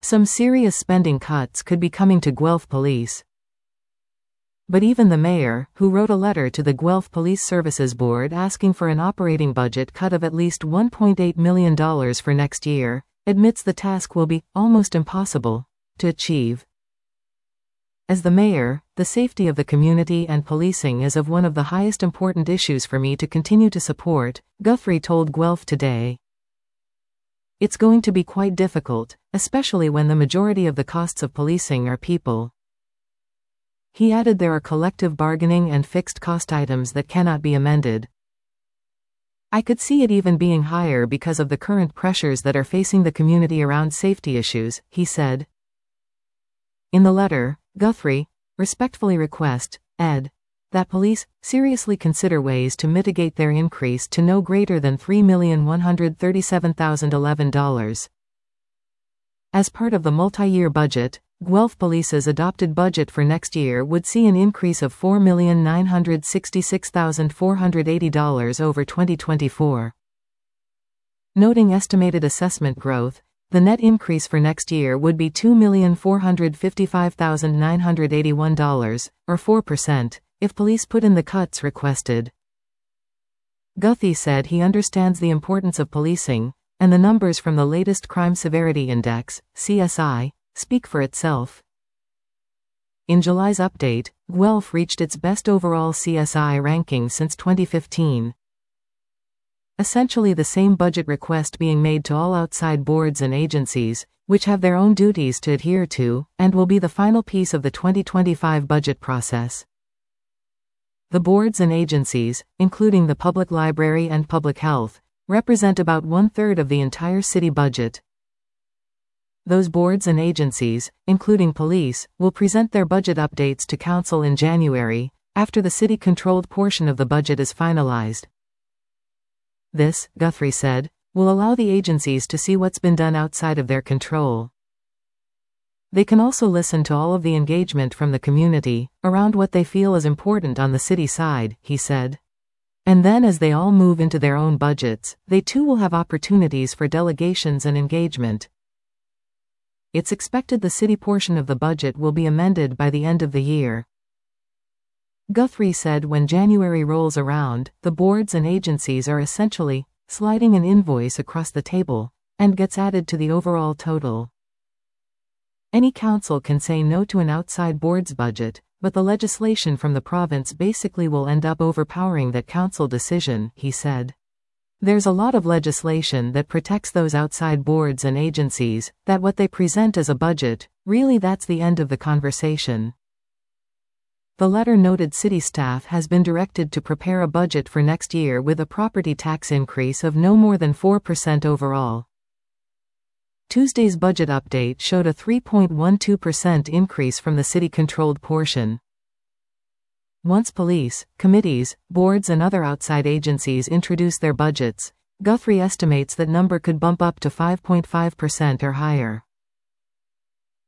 Some serious spending cuts could be coming to Guelph Police. But even the mayor, who wrote a letter to the Guelph Police Services Board asking for an operating budget cut of at least $1.8 million for next year, admits the task will be almost impossible to achieve. As the mayor, the safety of the community and policing is of one of the highest important issues for me to continue to support, Guthrie told Guelph Today. It's going to be quite difficult, especially when the majority of the costs of policing are people. He added there are collective bargaining and fixed cost items that cannot be amended. I could see it even being higher because of the current pressures that are facing the community around safety issues, he said. In the letter, Guthrie respectfully request, Ed, that police seriously consider ways to mitigate their increase to no greater than $3,137,011. As part of the multi-year budget, Guelph Police's adopted budget for next year would see an increase of $4,966,480 over 2024. Noting estimated assessment growth, the net increase for next year would be $2,455,981, or 4%, if police put in the cuts requested. Guthrie said he understands the importance of policing, and the numbers from the latest Crime Severity Index, CSI, speak for itself. In July's update, Guelph reached its best overall CSI ranking since 2015. Essentially the same budget request being made to all outside boards and agencies, which have their own duties to adhere to, and will be the final piece of the 2025 budget process. The boards and agencies, including the Public Library and Public Health, represent about 1/3 of the entire city budget. Those boards and agencies, including police, will present their budget updates to council in January, after the city-controlled portion of the budget is finalized. This, Guthrie said, will allow the agencies to see what's been done outside of their control. They can also listen to all of the engagement from the community, around what they feel is important on the city side, he said. And then as they all move into their own budgets, they too will have opportunities for delegations and engagement. It's expected the city portion of the budget will be amended by the end of the year. Guthrie said when January rolls around, the boards and agencies are essentially sliding an invoice across the table, and gets added to the overall total. Any council can say no to an outside board's budget, but the legislation from the province basically will end up overpowering that council decision, he said. There's a lot of legislation that protects those outside boards and agencies, that what they present as a budget, really that's the end of the conversation. The letter noted city staff has been directed to prepare a budget for next year with a property tax increase of no more than 4% overall. Tuesday's budget update showed a 3.12% increase from the city-controlled portion. Once police, committees, boards and other outside agencies introduce their budgets, Guthrie estimates that number could bump up to 5.5% or higher.